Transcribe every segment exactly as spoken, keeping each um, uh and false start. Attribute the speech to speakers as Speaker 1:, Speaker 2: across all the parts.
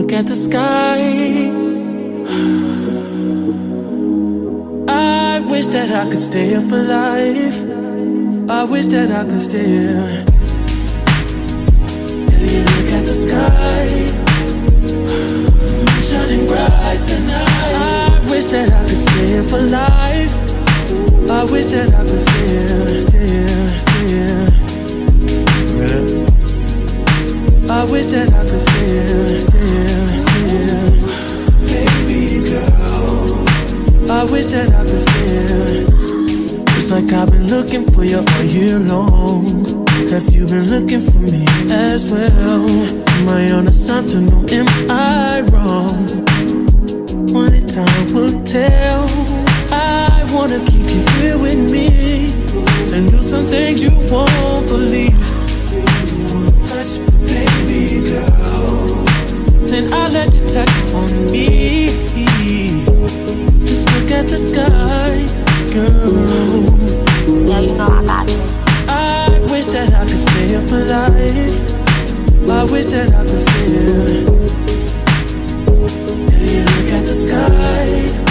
Speaker 1: look at the sky, I wish that I could stay up alive. I wish that I could stay here. And you look at the sky, shining bright tonight. I wish that I could stay here for life. I wish that I could stay here, stay here, stay here. Yeah. I wish that I could stay here, stay here, stay here. Baby girl, I wish that I could stay here. It's like I've been looking for you all year long. Have you been looking for me as well? Am I on to something or am I wrong? Only time will tell. I wanna keep you here with me and do some things you won't believe. If you wanna touch me, baby girl, then I'll let you touch on me. Just look at the sky, girl.
Speaker 2: Yeah, you know I got you.
Speaker 1: I wish that I could stay up alive. I wish that I could stay here. And you look at the sky,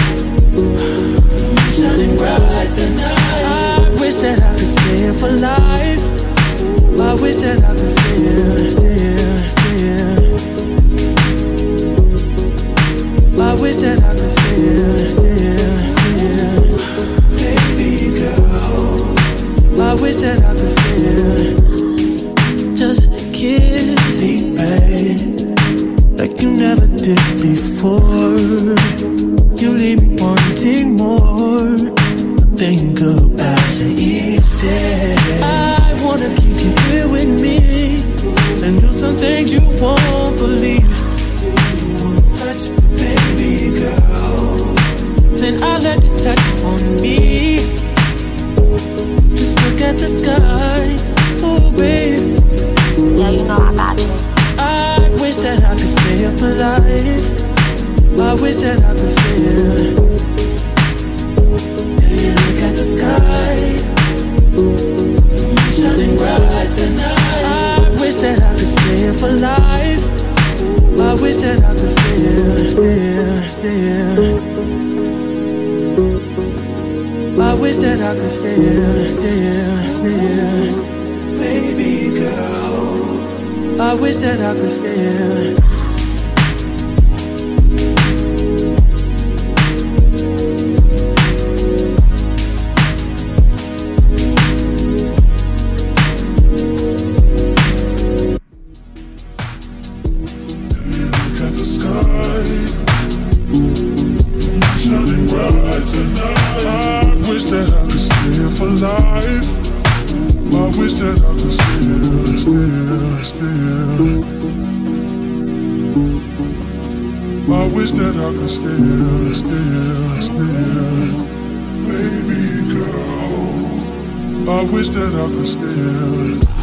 Speaker 1: shining bright tonight. I wish that I could stay here for life. I wish that I could stay here, stay here, stay here. I wish that I could stay here, stay here, stay here. Baby girl, I wish that I could stay here. Just kiss me, babe, like you never did before. You leave me wanting more. Think about you each day. I wanna keep you here with me and do some things you won't believe. If you wanna touch me, baby girl, then I'll let you touch on me. Just look at the sky, oh babe.
Speaker 2: Yeah, you know I got you.
Speaker 1: I wish that I could stay up alive. I wish that I could stay here. And you look at the sky, shining bright tonight. I wish that I could stay here for life. I wish that I could stay here, stay here, stay here. I wish that I could stay here, stay here, stay here. Baby girl, I wish that I could stay here.
Speaker 3: I wish that I could stay here, stay here, stay here. Baby girl, I wish that I could stay here.